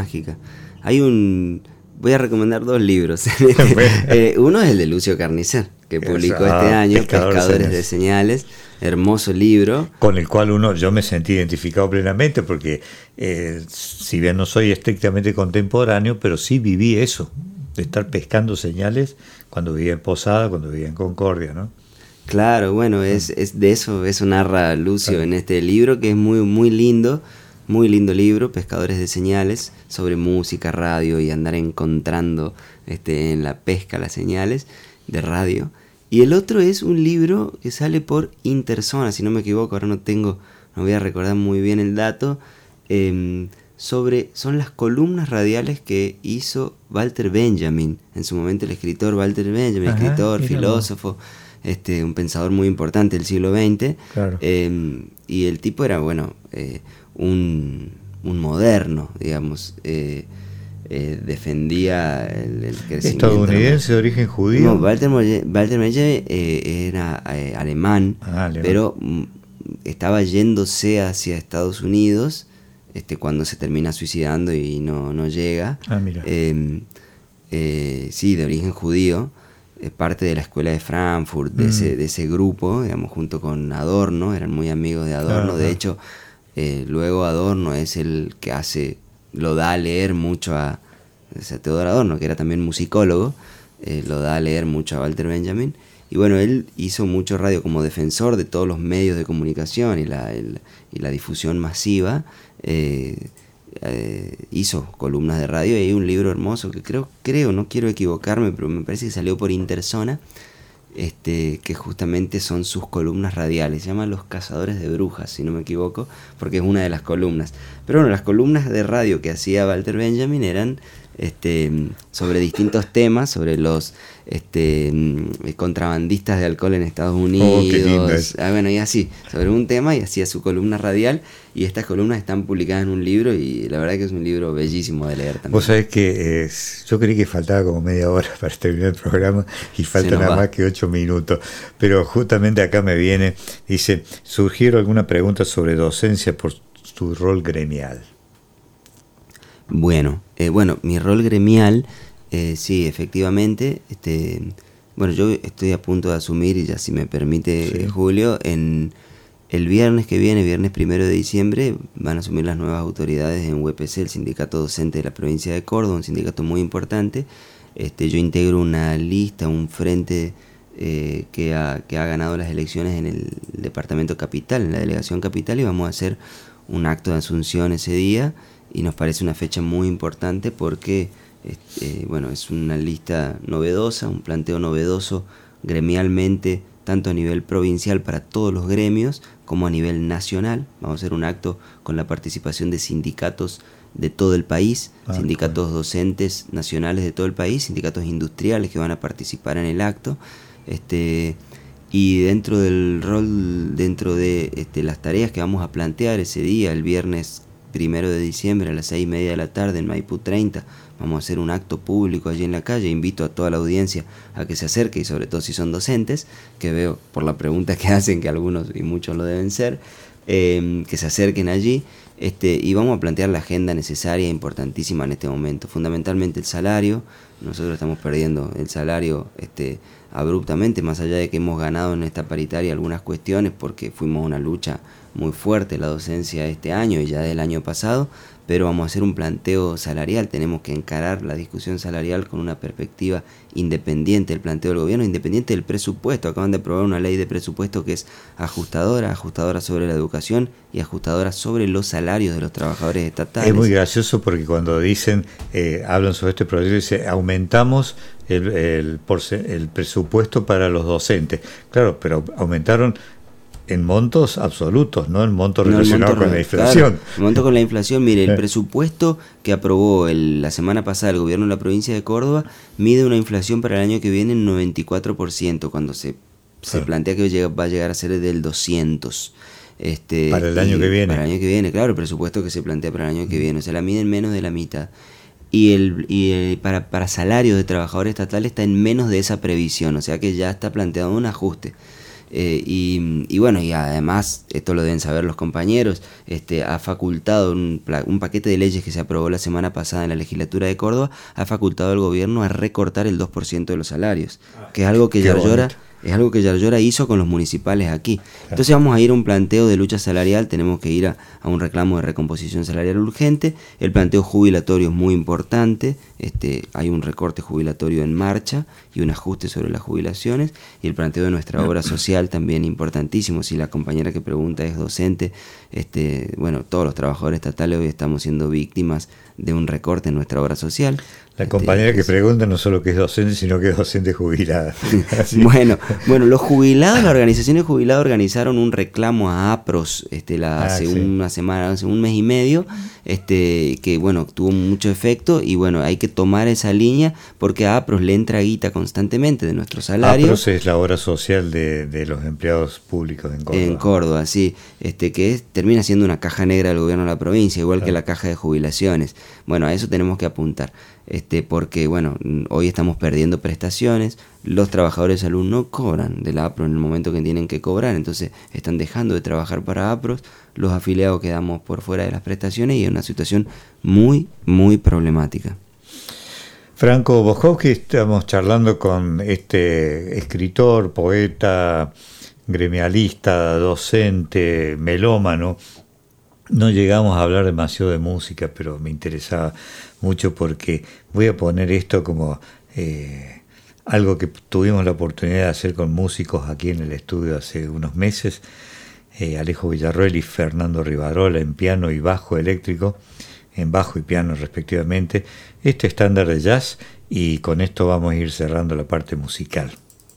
Voy a recomendar 2 libros. Uno es el de Lucio Carnicer, que publicó este año, Pescadores de Señales, hermoso libro. Con el cual yo me sentí identificado plenamente, porque si bien no soy estrictamente contemporáneo, pero sí viví eso, de estar pescando señales cuando vivía en Posada, cuando vivía en Concordia, ¿no? Claro, bueno, es de eso narra Lucio en este libro, que es muy, muy lindo libro, Pescadores de Señales, sobre música, radio y andar encontrando en la pesca las señales de radio. Y el otro es un libro que sale por Interzona, si no me equivoco, ahora no voy a recordar muy bien el dato, son las columnas radiales que hizo Walter Benjamin, en su momento el escritor Walter Benjamin, escritor, filósofo, un pensador muy importante del siglo XX, claro. Y el tipo era, un moderno, digamos, defendía el crecimiento. ¿Estadounidense de origen judío? No, Walter Benjamin era alemán, pero estaba yéndose hacia Estados Unidos cuando se termina suicidando y no llega. Mira. Sí, de origen judío, parte de la escuela de Frankfurt, de ese grupo, digamos, junto con Adorno, eran muy amigos de Adorno. De hecho, luego Adorno es el que lo da a leer mucho a Theodor Adorno, que era también musicólogo, lo da a leer mucho a Walter Benjamin. Y bueno, él hizo mucho radio como defensor de todos los medios de comunicación y la difusión masiva. Hizo columnas de radio y hay un libro hermoso que creo, no quiero equivocarme, pero me parece que salió por Interzona, que justamente son sus columnas radiales. Se llama Los Cazadores de Brujas, si no me equivoco, porque es una de las columnas. Pero bueno, las columnas de radio que hacía Walter Benjamin eran sobre distintos temas, sobre los contrabandistas de alcohol en Estados Unidos, bueno, y así, sobre un tema, y hacía su columna radial, y estas columnas están publicadas en un libro, y la verdad que es un libro bellísimo de leer también. Vos sabés que yo creí que faltaba como media hora para terminar el programa, y falta nada más que 8 minutos, pero justamente acá me viene, dice, ¿surgieron alguna pregunta sobre docencia por tu rol gremial? Bueno, mi rol gremial, sí, efectivamente, bueno, yo estoy a punto de asumir, y ya si me permite, Julio, en el viernes que viene, viernes 1 de diciembre, van a asumir las nuevas autoridades en UPC, el sindicato docente de la provincia de Córdoba, un sindicato muy importante. Yo integro una lista, un frente que ha ganado las elecciones en el departamento capital, en la delegación capital, y vamos a hacer un acto de asunción ese día. Y nos parece una fecha muy importante porque es una lista novedosa, un planteo novedoso gremialmente, tanto a nivel provincial para todos los gremios como a nivel nacional. Vamos a hacer un acto con la participación de sindicatos de todo el país, sindicatos docentes nacionales de todo el país, sindicatos industriales que van a participar en el acto. Y dentro del rol, dentro de las tareas que vamos a plantear ese día, el viernes 1 de diciembre a las 6:30 de la tarde en Maipú 30, vamos a hacer un acto público allí en la calle. Invito a toda la audiencia a que se acerque, y sobre todo si son docentes, que veo por la pregunta que hacen que algunos y muchos lo deben ser, que se acerquen allí, y vamos a plantear la agenda necesaria e importantísima en este momento. Fundamentalmente el salario. Nosotros estamos perdiendo el salario abruptamente, más allá de que hemos ganado en esta paritaria algunas cuestiones, porque fuimos una lucha muy fuerte la docencia este año y ya del año pasado, pero vamos a hacer un planteo salarial. Tenemos que encarar la discusión salarial con una perspectiva independiente del planteo del gobierno, independiente del presupuesto. Acaban de aprobar una ley de presupuesto que es ajustadora sobre la educación y ajustadora sobre los salarios de los trabajadores estatales. Es muy gracioso porque cuando dicen, hablan sobre este proyecto, dice, aumentamos el presupuesto para los docentes. Claro, pero aumentaron en montos absolutos, no en montos relacionados con la inflación. Claro, el monto con la inflación, mire, el presupuesto que aprobó la semana pasada el gobierno de la provincia de Córdoba mide una inflación para el año que viene en 94%, cuando se plantea que va a llegar a ser del 200%. Para el año que viene. Para el año que viene, claro, el presupuesto que se plantea para el año que viene, o sea, la miden menos de la mitad. Y para salarios de trabajadores estatales está en menos de esa previsión, o sea que ya está planteado un ajuste. Y bueno, y además, esto lo deben saber los compañeros, ha facultado un paquete de leyes que se aprobó la semana pasada en la legislatura de Córdoba, ha facultado al gobierno a recortar el 2% de los salarios, que es algo que Yarlora hizo con los municipales aquí. Entonces vamos a ir a un planteo de lucha salarial, tenemos que ir a un reclamo de recomposición salarial urgente. El planteo jubilatorio es muy importante, hay un recorte jubilatorio en marcha y un ajuste sobre las jubilaciones, y el planteo de nuestra obra social también importantísimo. Si la compañera que pregunta es docente, todos los trabajadores estatales hoy estamos siendo víctimas de un recorte en nuestra obra social. La compañera que pregunta no solo que es docente, sino que es docente jubilada. Bueno, los jubilados, las organizaciones jubiladas organizaron un reclamo a APROS hace una semana, hace un mes y medio, que bueno, tuvo mucho efecto, y bueno, hay que tomar esa línea porque a APROS le entra guita constantemente de nuestro salario. APROS es la obra social de los empleados públicos en Córdoba. En Córdoba, sí, termina siendo una caja negra del gobierno de la provincia, igual que la caja de jubilaciones. Bueno, a eso tenemos que apuntar. Porque bueno, hoy estamos perdiendo prestaciones, los trabajadores de salud no cobran de la APRO en el momento que tienen que cobrar, entonces están dejando de trabajar para APROS, los afiliados quedamos por fuera de las prestaciones y es una situación muy, muy problemática. Franco Boskowski, estamos charlando con este escritor, poeta, gremialista, docente, melómano. No llegamos a hablar demasiado de música, pero me interesaba mucho porque voy a poner esto como algo que tuvimos la oportunidad de hacer con músicos aquí en el estudio hace unos meses, Alejo Villarroel y Fernando Rivarola en piano y bajo eléctrico, en bajo y piano respectivamente, este estándar de jazz, y con esto vamos a ir cerrando la parte musical.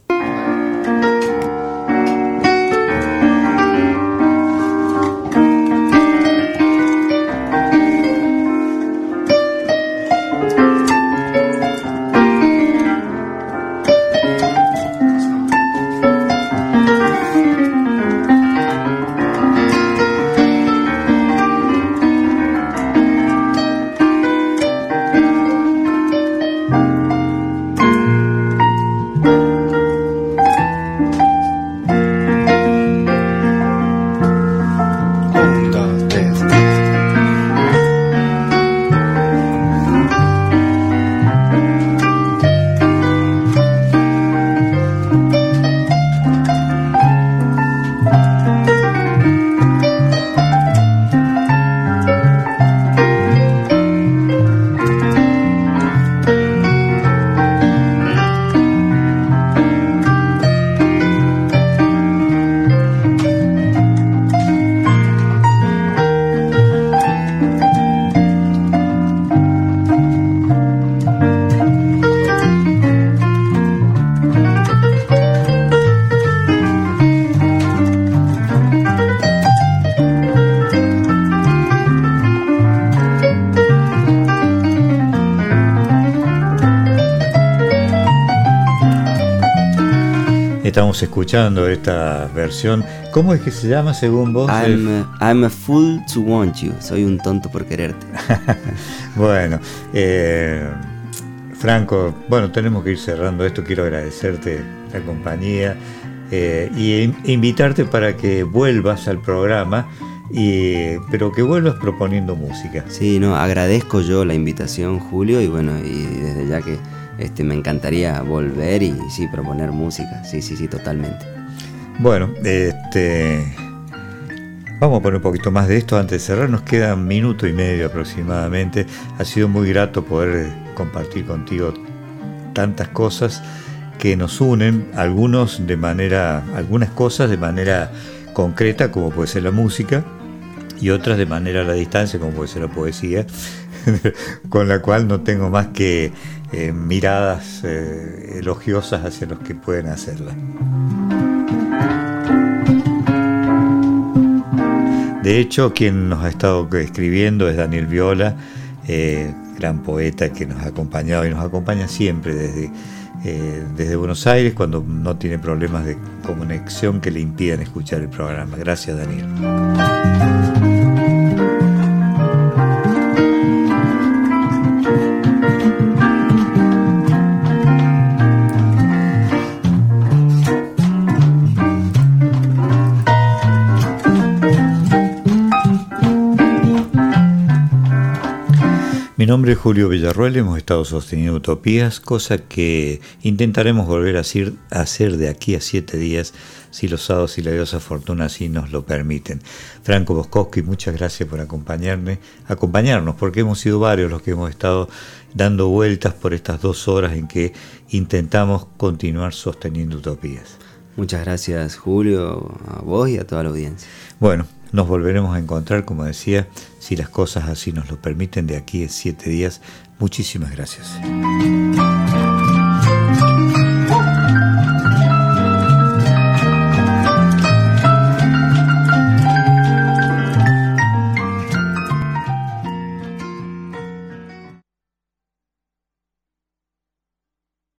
Estamos escuchando esta versión. ¿Cómo es que se llama según vos? I'm a fool to want you. Soy un tonto por quererte. Bueno, Franco, bueno, tenemos que ir cerrando esto. Quiero agradecerte la compañía y invitarte para que vuelvas al programa, pero que vuelvas proponiendo música. Sí, no, agradezco yo la invitación, Julio, y bueno, y desde ya que me encantaría volver y sí, proponer música, sí, totalmente. Bueno, vamos a poner un poquito más de esto antes de cerrar, nos queda 1 minuto y medio aproximadamente. Ha sido muy grato poder compartir contigo tantas cosas que nos unen, algunas cosas de manera concreta, como puede ser la música, y otras de manera a la distancia, como puede ser la poesía, con la cual no tengo más que miradas elogiosas hacia los que pueden hacerla. De hecho, quien nos ha estado escribiendo es Daniel Viola, gran poeta que nos ha acompañado y nos acompaña siempre desde Buenos Aires cuando no tiene problemas de conexión que le impidan escuchar el programa. Gracias, Daniel. Mi nombre es Julio Villarroel, hemos estado sosteniendo Utopías, cosa que intentaremos volver a hacer de aquí a 7 días, si los sábados y la diosa Fortuna así nos lo permiten. Franco Boskowski, muchas gracias por acompañarnos, porque hemos sido varios los que hemos estado dando vueltas por estas 2 horas en que intentamos continuar sosteniendo Utopías. Muchas gracias, Julio, a vos y a toda la audiencia. Bueno, Nos volveremos a encontrar, como decía, si las cosas así nos lo permiten, de aquí a 7 días. Muchísimas gracias.